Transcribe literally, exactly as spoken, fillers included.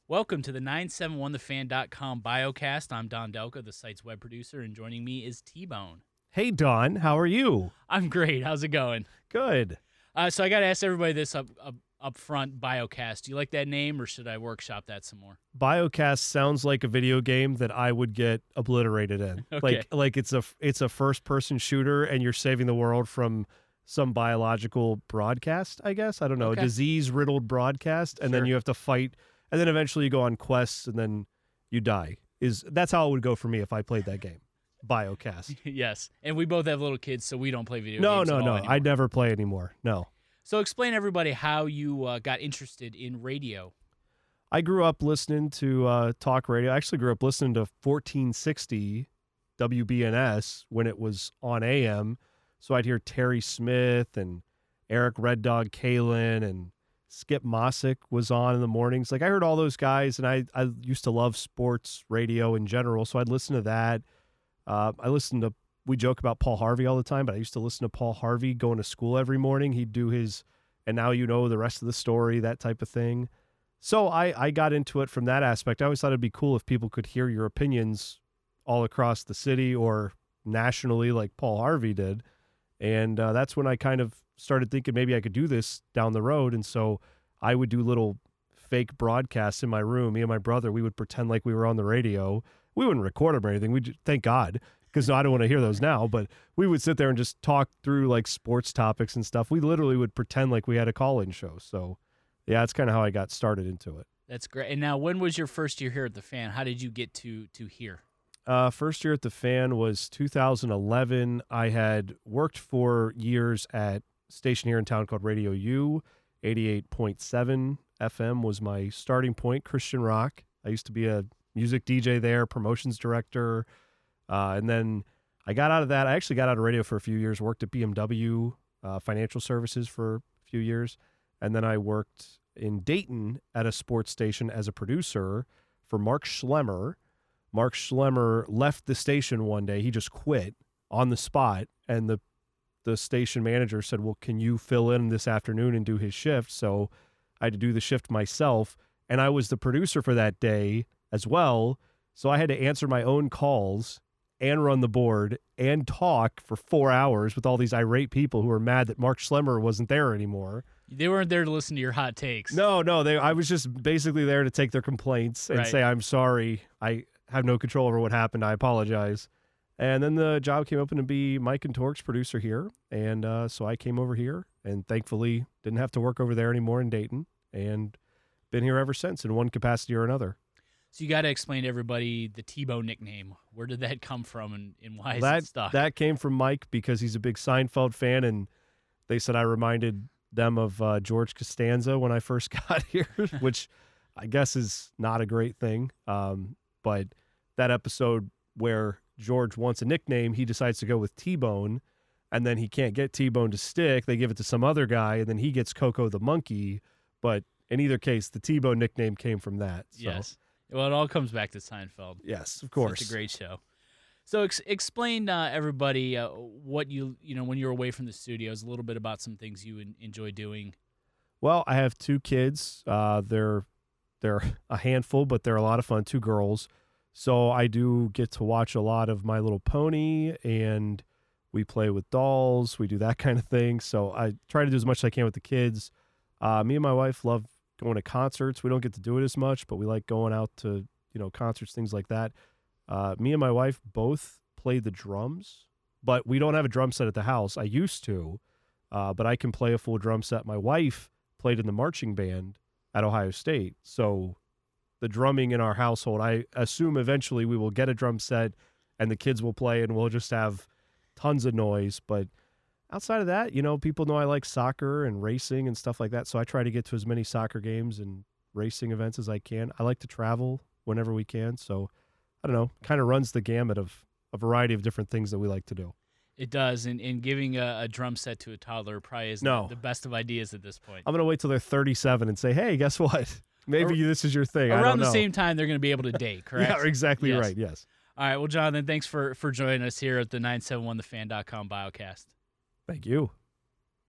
Welcome to the nine seven one the fan dot com Biocast. I'm Don Delco, the site's web producer, and joining me is T-Bone. Hey, Don. How are you? I'm great. How's it going? Good. Uh, so I got to ask everybody this up, up up front, Biocast. Do you like that name, or should I workshop that some more? Biocast sounds like a video game that I would get obliterated in. Okay. Like like it's a it's a first-person shooter, and you're saving the world from some biological broadcast, I guess. I don't know, Okay. a disease-riddled broadcast, and then Sure. you have to fight, and then eventually you go on quests, and then you die. Is That's how it would go for me if I played that game. Biocast. Yes, and we both have little kids, so we don't play video No, games no, at all no. anymore. I never play anymore. No. So explain everybody how you uh, got interested in radio. I grew up listening to uh, talk radio. I actually grew up listening to fourteen sixty W B N S when it was on A M. So I'd hear Terry Smith and Eric Red Dog Kalin and Skip Mossick was on in the mornings. Like I heard all those guys, and I, I used to love sports radio in general. So I'd listen to that. Uh, I listened to, we joke about Paul Harvey all the time, but I used to listen to Paul Harvey going to school every morning. He'd do his, and now you know the rest of the story, that type of thing. So I, I got into it from that aspect. I always thought it'd be cool if people could hear your opinions all across the city or nationally like Paul Harvey did. And uh, that's when I kind of started thinking maybe I could do this down the road. And so I would do little fake broadcasts in my room. Me and my brother, we would pretend like we were on the radio. We wouldn't record them or anything. We just, thank God, because I don't want to hear those now. But we would sit there and just talk through like sports topics and stuff. We literally would pretend like we had a call-in show. So yeah, that's kind of how I got started into it. That's great. And now, when was your first year here at the Fan? How did you get to to here? Uh, first year at the Fan was two thousand eleven. I had worked for years at a station here in town called Radio U. eighty-eight point seven F M was my starting point, Christian rock. I used to be a music D J there, promotions director. Uh, and then I got out of that. I actually got out of radio for a few years, worked at B M W uh, Financial Services for a few years. And then I worked in Dayton at a sports station as a producer for Mark Schlemmer. Mark Schlemmer left the station one day. He just quit on the spot. And the the station manager said, well, can you fill in this afternoon and do his shift? So I had to do the shift myself. And I was the producer for that day as well. So I had to answer my own calls and run the board and talk for four hours with all these irate people who were mad that Mark Schlemmer wasn't there anymore. They weren't there to listen to your hot takes. No, no, they. I was just basically there to take their complaints and Right. say, I'm sorry. I have no control over what happened. I apologize. And then the job came open to be Mike and Torque's producer here. And uh, so I came over here and thankfully didn't have to work over there anymore in Dayton and been here ever since in one capacity or another. So you got to explain to everybody the T-Bone nickname. Where did that come from, and, and why is that, it stuck? That came from Mike because he's a big Seinfeld fan, and they said I reminded them of uh, George Costanza when I first got here, which I guess is not a great thing. Um, but that episode where George wants a nickname, he decides to go with T-Bone, and then he can't get T-Bone to stick. They give it to some other guy, and then he gets Coco the monkey. But in either case, the T-Bone nickname came from that. So. Yes. Well, it all comes back to Seinfeld. Yes, of course. It's a great show. So ex- explain uh, everybody uh, what you, you know, when you're away from the studios, a little bit about some things you en- enjoy doing. Well, I have two kids. Uh, they're they're a handful, but they're a lot of fun. Two girls. So I do get to watch a lot of My Little Pony, and we play with dolls. We do that kind of thing. So I try to do as much as I can with the kids. Uh, me and my wife love going to concerts. We don't get to do it as much, but we like going out to, you know, concerts, things like that. Uh, me and my wife both play the drums, but we don't have a drum set at the house. I used to, uh, but I can play a full drum set. My wife played in the marching band at Ohio State. So the drumming in our household, I assume eventually we will get a drum set and the kids will play and we'll just have tons of noise. But outside of that, you know, people know I like soccer and racing and stuff like that. So I try to get to as many soccer games and racing events as I can. I like to travel whenever we can. So I don't know, kind of runs the gamut of a variety of different things that we like to do. It does, and, and giving a, a drum set to a toddler probably isn't No. the best of ideas at this point. I'm going to wait till they're thirty-seven and say, hey, guess what? Maybe Ar- this is your thing. I Around don't the know. same time, they're going to be able to date, correct? Yeah, exactly Yes. right, yes. All right, well, Jonathan, thanks for, for joining us here at the nine seven one the fan dot com Biocast. Thank you.